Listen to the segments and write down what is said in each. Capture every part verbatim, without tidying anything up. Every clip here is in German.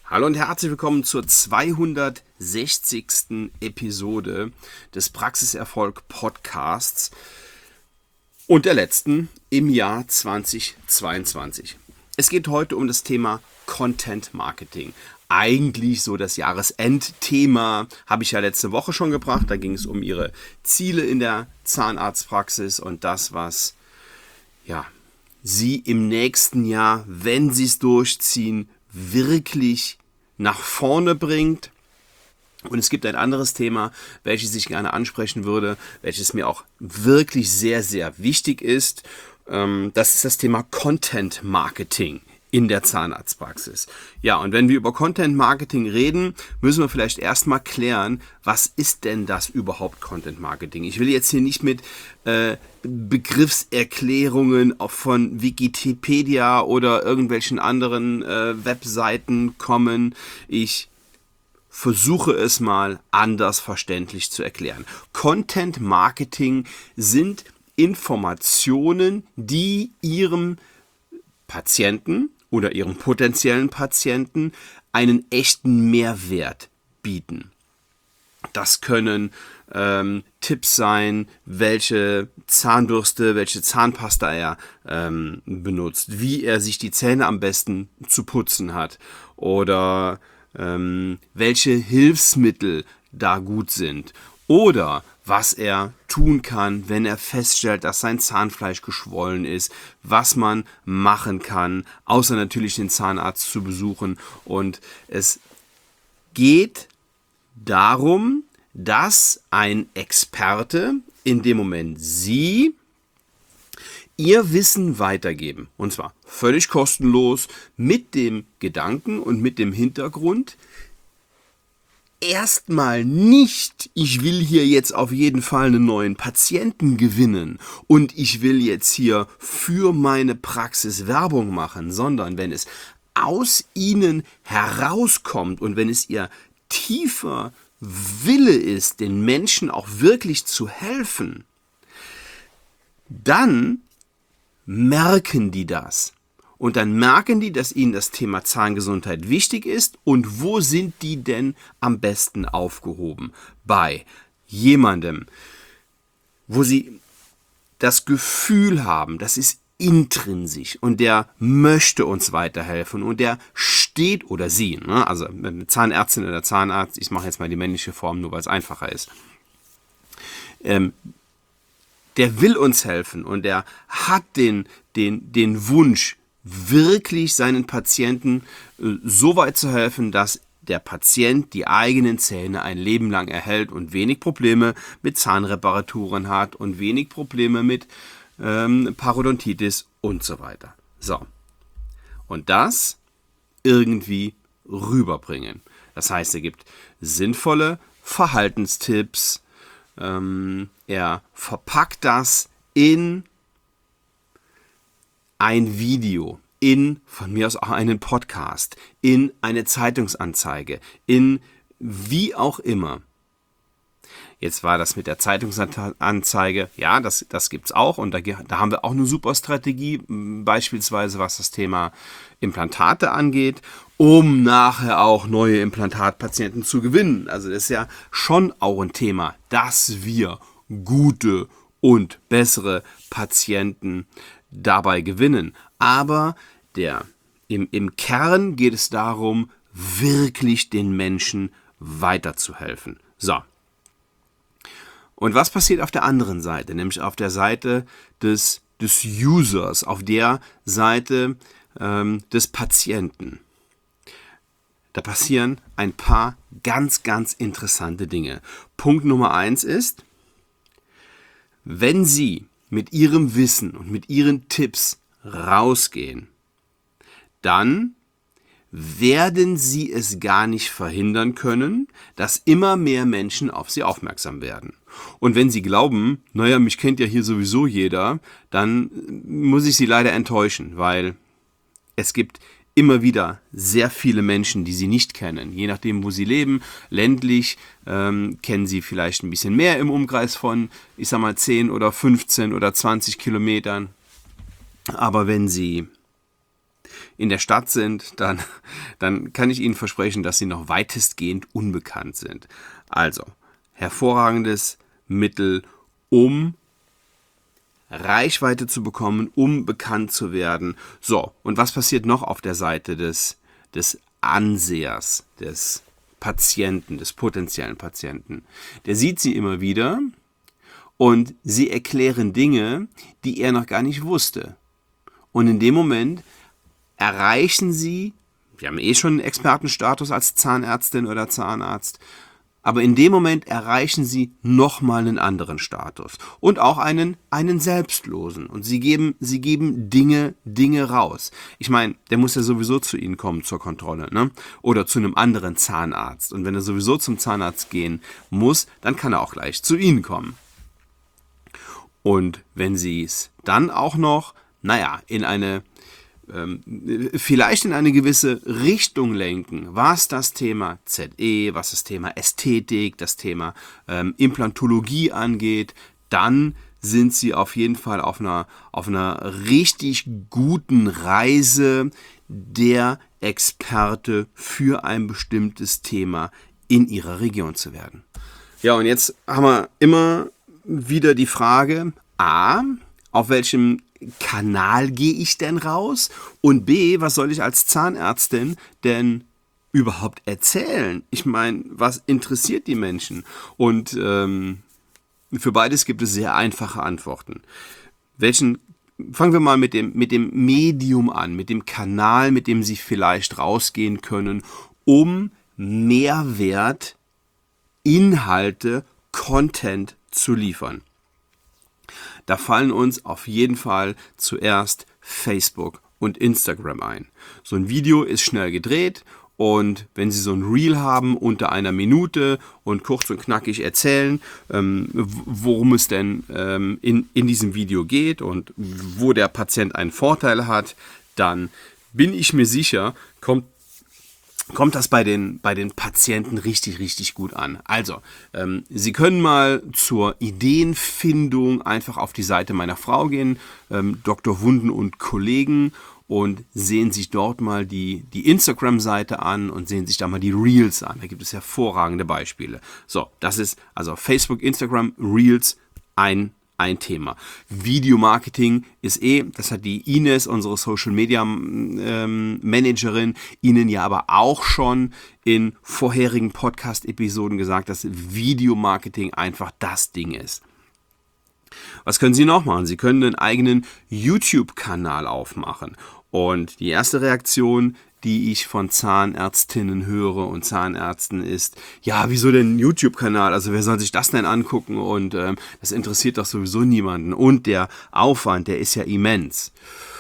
Hallo und herzlich willkommen zur zweihundertsechzigsten Episode des Praxiserfolg Podcasts und der letzten im Jahr zweitausendzweiundzwanzig. Es geht heute um das Thema Content Marketing. Eigentlich so das Jahresendthema, habe ich ja letzte Woche schon gebracht. Da ging es um Ihre Ziele in der Zahnarztpraxis und das, was ja, Sie im nächsten Jahr, wenn Sie es durchziehen, wirklich nach vorne bringt. Und es gibt ein anderes Thema, welches ich gerne ansprechen würde, welches mir auch wirklich sehr, sehr wichtig ist. Das ist das Thema Content Marketing in der Zahnarztpraxis. Ja, und wenn wir über Content Marketing reden, müssen wir vielleicht erstmal klären, was ist denn das überhaupt Content Marketing? Ich will jetzt hier nicht mit äh, Begriffserklärungen von Wikipedia oder irgendwelchen anderen äh, Webseiten kommen. Ich versuche es mal anders verständlich zu erklären. Content Marketing sind Informationen, die Ihrem Patienten oder Ihrem potenziellen Patienten einen echten Mehrwert bieten. Das können ähm, Tipps sein, welche Zahnbürste, welche Zahnpasta er ähm, benutzt, wie er sich die Zähne am besten zu putzen hat oder ähm, welche Hilfsmittel da gut sind oder was er tun kann, wenn er feststellt, dass sein Zahnfleisch geschwollen ist, was man machen kann, außer natürlich den Zahnarzt zu besuchen. Und es geht darum, dass ein Experte, in dem Moment Sie, Ihr Wissen weitergeben. Und zwar völlig kostenlos, mit dem Gedanken und mit dem Hintergrund, erstmal nicht, ich will hier jetzt auf jeden Fall einen neuen Patienten gewinnen und ich will jetzt hier für meine Praxis Werbung machen, sondern wenn es aus Ihnen herauskommt und wenn es Ihr tiefer Wille ist, den Menschen auch wirklich zu helfen, dann merken die das. Und dann merken die, dass ihnen das Thema Zahngesundheit wichtig ist und wo sind die denn am besten aufgehoben? Bei jemandem, wo sie das Gefühl haben, das ist intrinsisch und der möchte uns weiterhelfen und der steht oder sie, ne? Also Zahnärztin oder Zahnarzt, ich mache jetzt mal die männliche Form, nur weil es einfacher ist, ähm, der will uns helfen und der hat den, den, den Wunsch, wirklich seinen Patienten äh, so weit zu helfen, dass der Patient die eigenen Zähne ein Leben lang erhält und wenig Probleme mit Zahnreparaturen hat und wenig Probleme mit ähm, Parodontitis und so weiter. So. Und das irgendwie rüberbringen. Das heißt, er gibt sinnvolle Verhaltenstipps, ähm, er verpackt das in ein Video, in, von mir aus auch einen Podcast, in eine Zeitungsanzeige, in wie auch immer. Jetzt war das mit der Zeitungsanzeige, ja, das, das gibt es auch und da, da haben wir auch eine super Strategie, beispielsweise was das Thema Implantate angeht, um nachher auch neue Implantatpatienten zu gewinnen. Also das ist ja schon auch ein Thema, dass wir gute und bessere Patienten dabei gewinnen. Aber der, im, im Kern geht es darum, wirklich den Menschen weiterzuhelfen. So. Und was passiert auf der anderen Seite? Nämlich auf der Seite des, des Users, auf der Seite ähm, des Patienten. Da passieren ein paar ganz, ganz interessante Dinge. Punkt Nummer eins ist, wenn Sie mit Ihrem Wissen und mit Ihren Tipps rausgehen, dann werden Sie es gar nicht verhindern können, dass immer mehr Menschen auf Sie aufmerksam werden. Und wenn Sie glauben, naja, mich kennt ja hier sowieso jeder, dann muss ich Sie leider enttäuschen, weil es gibt immer wieder sehr viele Menschen, die Sie nicht kennen. Je nachdem, wo Sie leben, ländlich, ähm, kennen Sie vielleicht ein bisschen mehr im Umkreis von, ich sag mal, zehn oder fünfzehn oder zwanzig Kilometern. Aber wenn Sie in der Stadt sind, dann, dann kann ich Ihnen versprechen, dass Sie noch weitestgehend unbekannt sind. Also, hervorragendes Mittel, um Reichweite zu bekommen, um bekannt zu werden. So, und was passiert noch auf der Seite des, des Ansehers, des Patienten, des potenziellen Patienten? Der sieht Sie immer wieder und Sie erklären Dinge, die er noch gar nicht wusste. Und in dem Moment erreichen Sie, wir haben eh schon einen Expertenstatus als Zahnärztin oder Zahnarzt, aber in dem Moment erreichen Sie nochmal einen anderen Status und auch einen, einen selbstlosen. Und Sie geben, Sie geben Dinge, Dinge raus. Ich meine, der muss ja sowieso zu Ihnen kommen zur Kontrolle, ne? Oder zu einem anderen Zahnarzt. Und wenn er sowieso zum Zahnarzt gehen muss, dann kann er auch gleich zu Ihnen kommen. Und wenn Sie es dann auch noch, naja, in eine vielleicht in eine gewisse Richtung lenken, was das Thema Z E, was das Thema Ästhetik, das Thema ähm, Implantologie angeht, dann sind Sie auf jeden Fall auf einer, auf einer richtig guten Reise, der Experte für ein bestimmtes Thema in Ihrer Region zu werden. Ja, und jetzt haben wir immer wieder die Frage, a, auf welchem Kanal gehe ich denn raus? Und B, was soll ich als Zahnärztin denn überhaupt erzählen? Ich meine, was interessiert die Menschen? Und ähm, für beides gibt es sehr einfache Antworten. Welchen, fangen wir mal mit dem, mit dem Medium an, mit dem Kanal, mit dem Sie vielleicht rausgehen können, um Mehrwert, Inhalte, Content zu liefern. Da fallen uns auf jeden Fall zuerst Facebook und Instagram ein. So ein Video ist schnell gedreht und wenn Sie so ein Reel haben unter einer Minute und kurz und knackig erzählen, ähm, worum es denn ähm, in, in diesem Video geht und wo der Patient einen Vorteil hat, dann bin ich mir sicher, kommt kommt das bei den, bei den Patienten richtig, richtig gut an. Also, ähm, Sie können mal zur Ideenfindung einfach auf die Seite meiner Frau gehen, ähm, Doktor Wunden und Kollegen, und sehen sich dort mal die, die Instagram-Seite an und sehen sich da mal die Reels an. Da gibt es hervorragende Beispiele. So, das ist also Facebook, Instagram, Reels, ein Ein Thema. Videomarketing ist eh, das hat die Ines, unsere Social Media ähm, Managerin, Ihnen ja aber auch schon in vorherigen Podcast-Episoden gesagt, dass Videomarketing einfach das Ding ist. Was können Sie noch machen? Sie können einen eigenen YouTube-Kanal aufmachen. Und die erste Reaktion, die ich von Zahnärztinnen höre und Zahnärzten ist, ja, wieso denn ein YouTube-Kanal? Also wer soll sich das denn angucken? Und ähm, das interessiert doch sowieso niemanden. Und der Aufwand, der ist ja immens.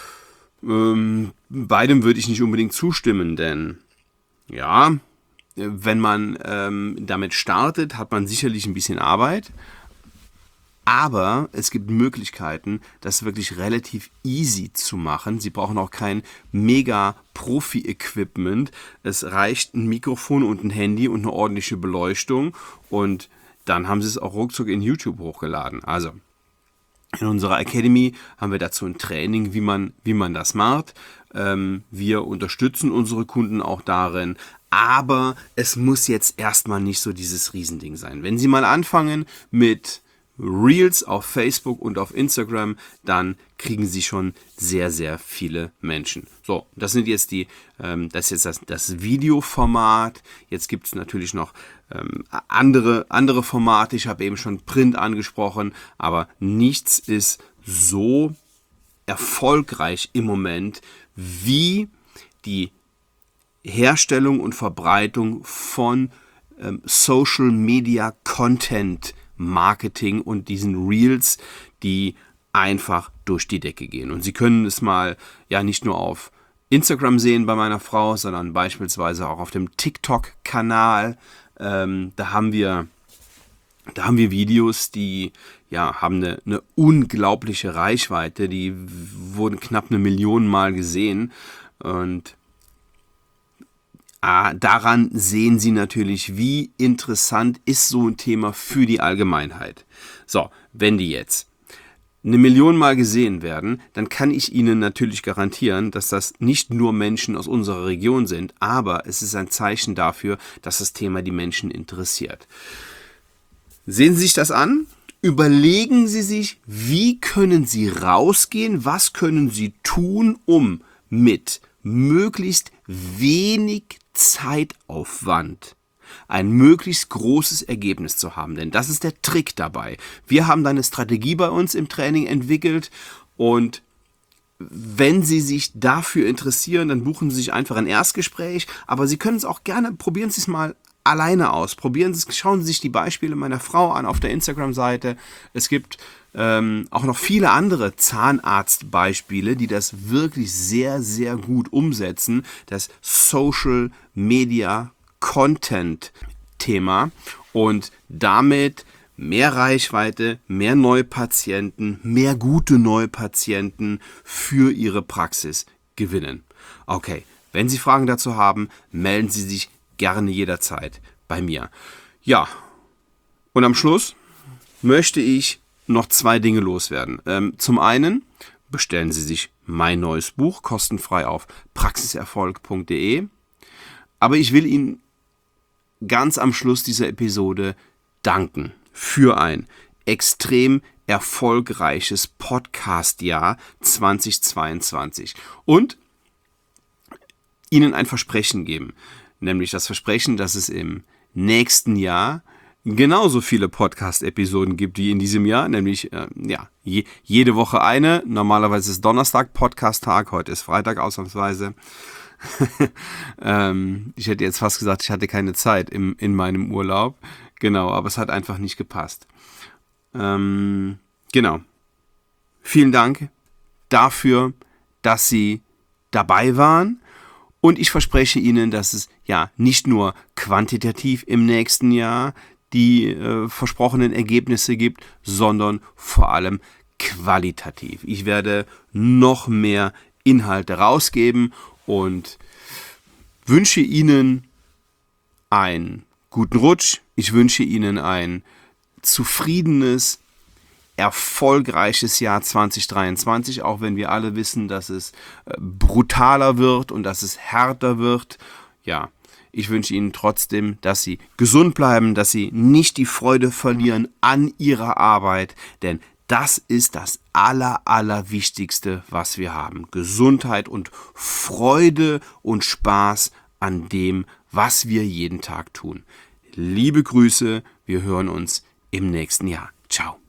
Ähm, beidem würde ich nicht unbedingt zustimmen, denn ja, wenn man ähm, damit startet, hat man sicherlich ein bisschen Arbeit. Aber es gibt Möglichkeiten, das wirklich relativ easy zu machen. Sie brauchen auch kein mega Profi-Equipment. Es reicht ein Mikrofon und ein Handy und eine ordentliche Beleuchtung. Und dann haben Sie es auch ruckzuck in YouTube hochgeladen. Also in unserer Academy haben wir dazu ein Training, wie man, wie man das macht. Ähm, wir unterstützen unsere Kunden auch darin. Aber es muss jetzt erstmal nicht so dieses Riesending sein. Wenn Sie mal anfangen mit Reels auf Facebook und auf Instagram, dann kriegen Sie schon sehr, sehr viele Menschen. So, das sind jetzt die, ähm, das ist jetzt das, das Videoformat. Jetzt gibt es natürlich noch ähm, andere, andere Formate. Ich habe eben schon Print angesprochen, aber nichts ist so erfolgreich im Moment wie die Herstellung und Verbreitung von ähm, Social Media Content Marketing und diesen Reels, die einfach durch die Decke gehen. Und Sie können es mal ja nicht nur auf Instagram sehen bei meiner Frau, sondern beispielsweise auch auf dem TikTok-Kanal. Ähm, da haben wir, da haben wir Videos, die ja haben eine, eine unglaubliche Reichweite. Die wurden knapp eine Million Mal gesehen und Ah, daran sehen Sie natürlich, wie interessant ist so ein Thema für die Allgemeinheit. So, wenn die jetzt eine Million Mal gesehen werden, dann kann ich Ihnen natürlich garantieren, dass das nicht nur Menschen aus unserer Region sind, aber es ist ein Zeichen dafür, dass das Thema die Menschen interessiert. Sehen Sie sich das an? Überlegen Sie sich, wie können Sie rausgehen, was können Sie tun, um mit möglichst wenig Zeitaufwand ein möglichst großes Ergebnis zu haben. Denn das ist der Trick dabei. Wir haben da eine Strategie bei uns im Training entwickelt und wenn Sie sich dafür interessieren, dann buchen Sie sich einfach ein Erstgespräch, aber Sie können es auch gerne, probieren Sie es mal alleine aus. Probieren Sie es, schauen Sie sich die Beispiele meiner Frau an auf der Instagram-Seite. Es gibt ähm, auch noch viele andere Zahnarztbeispiele, die das wirklich sehr, sehr gut umsetzen. Das Social Media Content-Thema und damit mehr Reichweite, mehr Neupatienten, mehr gute Neupatienten für Ihre Praxis gewinnen. Okay, wenn Sie Fragen dazu haben, melden Sie sich gerne jederzeit bei mir. Ja, und am Schluss möchte ich noch zwei Dinge loswerden. Ähm, zum einen bestellen Sie sich mein neues Buch kostenfrei auf praxiserfolg punkt de, aber ich will Ihnen ganz am Schluss dieser Episode danken für ein extrem erfolgreiches Podcast-Jahr zweitausendzweiundzwanzig und Ihnen ein Versprechen geben, nämlich das Versprechen, dass es im nächsten Jahr genauso viele Podcast-Episoden gibt wie in diesem Jahr, nämlich äh, ja je, jede Woche eine. Normalerweise ist Donnerstag Podcast-Tag, heute ist Freitag ausnahmsweise. ähm, ich hätte jetzt fast gesagt, ich hatte keine Zeit im, in meinem Urlaub. Genau, aber es hat einfach nicht gepasst. Ähm, genau. Vielen Dank dafür, dass Sie dabei waren. Und ich verspreche Ihnen, dass es ja nicht nur quantitativ im nächsten Jahr die äh, versprochenen Ergebnisse gibt, sondern vor allem qualitativ. Ich werde noch mehr Inhalte rausgeben und wünsche Ihnen einen guten Rutsch. Ich wünsche Ihnen ein zufriedenes, erfolgreiches Jahr zweitausenddreiundzwanzig, auch wenn wir alle wissen, dass es brutaler wird und dass es härter wird. Ja, ich wünsche Ihnen trotzdem, dass Sie gesund bleiben, dass Sie nicht die Freude verlieren an Ihrer Arbeit, denn das ist das aller, allerwichtigste, was wir haben. Gesundheit und Freude und Spaß an dem, was wir jeden Tag tun. Liebe Grüße, wir hören uns im nächsten Jahr. Ciao.